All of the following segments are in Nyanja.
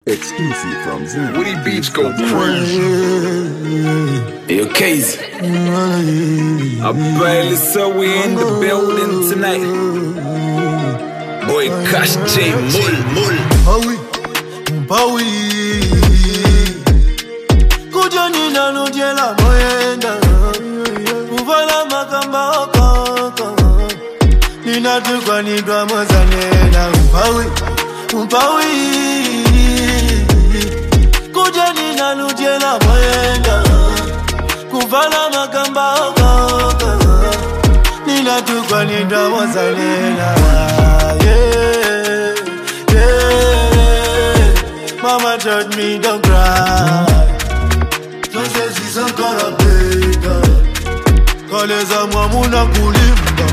Exclusive from Zen. Woody Beats go crazy. Hey, Casey. I barely saw we in the building tonight. Boy, Cash J, Mul. Pawi Kujani na nujela moenda Uvala makamba okoko Ninatukwa nidwa mozanela Pawi Kujani na nujela moenda Uvala makamba okoko Ninatukwa nidwa mozanela Mama told me don't cry. So says she's a gonna pay God. Cause I'm a muna kulimba.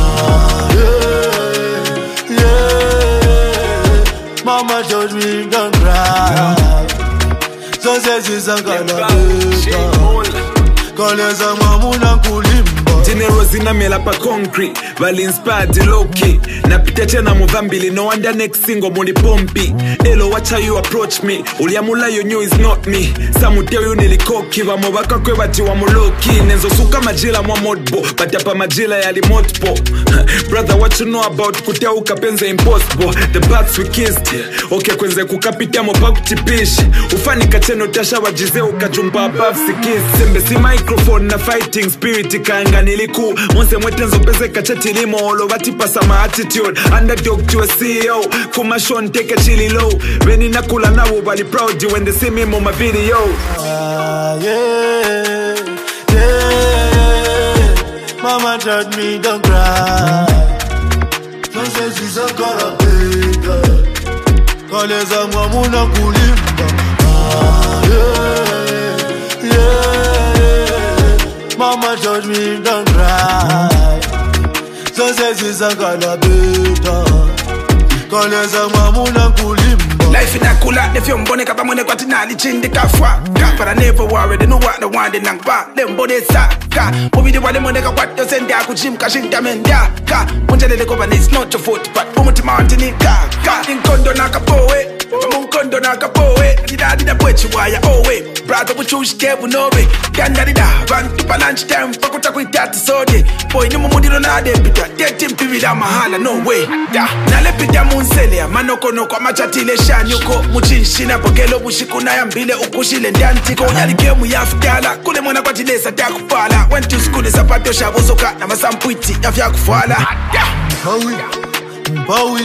Yeah. Mama told me don't cry. So says she's a gonna pay God. Cause I'm a muna kulimba. Generosina mela pa concrete Vali inspired low-key Napita tena muvambili No wonder next single muli pompi Elo watch how you approach me Uliamula you knew it's not me Samuteo yu nilikoki Vamo waka kwe bati wa muloki Nenzo suka majila mwa modbo Batapa majila yali motpo Brother what you know about Kutea ukapenze impossible The bats we kissed Okay kwenze kukapitia mopa kutipish Ufani kacheno tasha wajize ukachumpa above sikis Sembe si microphone na fighting spirit Kaanga niliku Monse mwetenzo pese kacheti limo Olo wati pasa ma attitude Underdog to a CEO Kuma shon take a chili low Veni nakula na wali proud you when they see me on my video Mama told me don't cry. So says she's a gonna pay God. Cause I'm a muna kulimba. Mama told me don't cry. So says she's a gonna pay God. Cause I'm a muna kulimba. Life in a cooler, if you're born, kapa mwene kwa tinali chindi kafwa. But I never worry, they know what the one they nang ba. Them body saka. Movie the wale mwene kwa what you send ya kuchim kashinta menda. Ka, munjele le koba it's not your fault, but umuti mountain ka. Inkondo nakapoe, munkondo nakapoe. Dida pwechi waya owe. Brother buchushi kebu nobe. Kanda dida, run to lunch time. Fakuta kuitati sode. Boy ni mumudilo na debita. Tetim pivida mahala, no way. Na lepida munsele, manoko no kwa machatile shanyuko. Muchinshina pokelo bushikuna ya mbile ukushile ndiantiko. Yali gemu ya fitala, kule mwana kwa tilesa takufala. Went to school sapato shabuzoka na masampuiti ya fya kufala. Pawi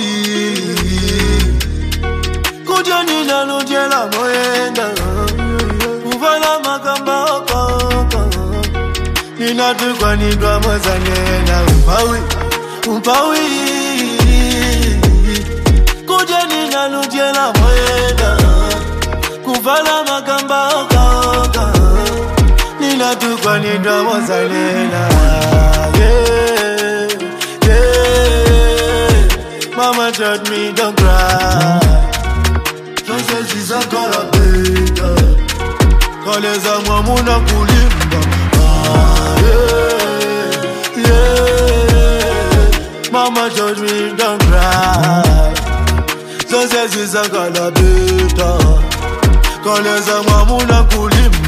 Kujani na nujela moenda Uvala makamba okoko Ninatukwa nidwa mozanela Pawi Kujani na nujela moenda Uvala makamba okoko Ninatukwa nidwa mozanela Mama told me don't cry. So says she's a gonna pay God. Cause I'm a muna kulimba. Mama told me don't cry. So says she's a gonna pay God. Cause I'm a muna kulimba.